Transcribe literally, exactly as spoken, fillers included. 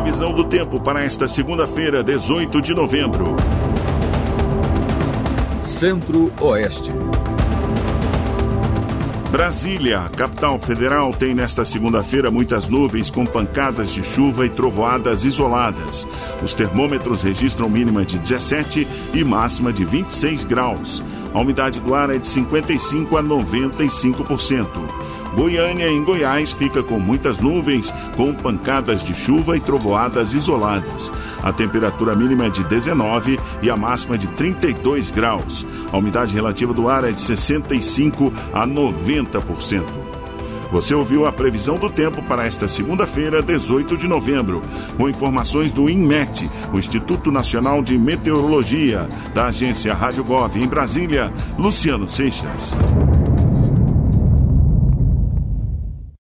previsão do tempo para esta segunda-feira, dezoito de novembro. Centro-Oeste. Brasília, capital federal, tem nesta segunda-feira muitas nuvens com pancadas de chuva e trovoadas isoladas. Os termômetros registram mínima de dezessete e máxima de vinte e seis graus. A umidade do ar é de cinquenta e cinco a noventa e cinco por cento. Goiânia, em Goiás, fica com muitas nuvens, com pancadas de chuva e trovoadas isoladas. A temperatura mínima é de dezenove e a máxima de trinta e dois graus. A umidade relativa do ar é de sessenta e cinco a noventa por cento. Você ouviu a previsão do tempo para esta segunda-feira, dezoito de novembro, com informações do INMET, o Instituto Nacional de Meteorologia, da agência Rádio Gov em Brasília, Luciano Seixas.